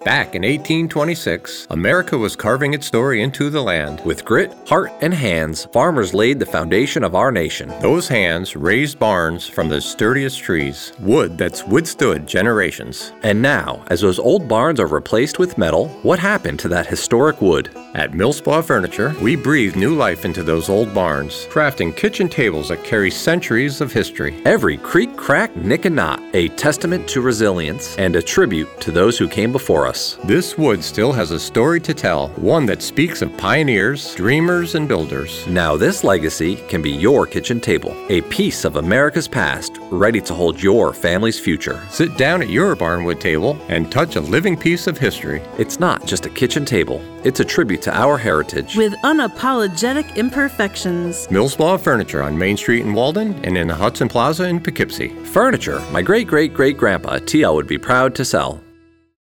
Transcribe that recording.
Back in 1826, America was carving its story into the land. With grit, heart, and hands, farmers laid the foundation of our nation. Those hands raised barns from the sturdiest trees, wood that's withstood generations. And now, as those old barns are replaced with metal, what happened to that historic wood? At Millspaw Furniture, we breathe new life into those old barns, crafting kitchen tables that carry centuries of history. Every creak, crack, nick, and knot, a testament to resilience and a tribute to those who came before us. This wood still has a story to tell, one that speaks of pioneers, dreamers, and builders. Now this legacy can be your kitchen table, a piece of America's past, ready to hold your family's future. Sit down at your barnwood table and touch a living piece of history. It's not just a kitchen table, it's a tribute to our heritage. With unapologetic imperfections. Millspaw Furniture on Main Street in Walden and in the Hudson Plaza in Poughkeepsie. Furniture my great-great-great-grandpa T.L. would be proud to sell.